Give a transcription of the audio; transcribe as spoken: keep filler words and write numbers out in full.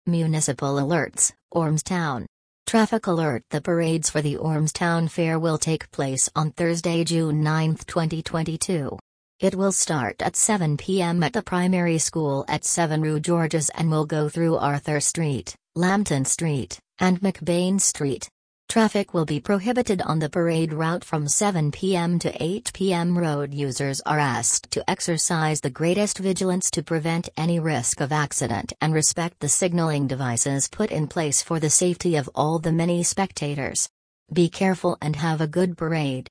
Municipal alerts, Ormstown. Traffic alert: the parades for the Ormstown Fair will take place on Thursday, June ninth, twenty twenty-two. It will start at seven p m at the primary school at seven Rue Georges and will go through Arthur Street, Lambton Street, and McBain Street. Traffic will be prohibited on the parade route from seven p m to eight p m Road users are asked to exercise the greatest vigilance to prevent any risk of accident and respect the signaling devices put in place for the safety of all the many spectators. Be careful and have a good parade.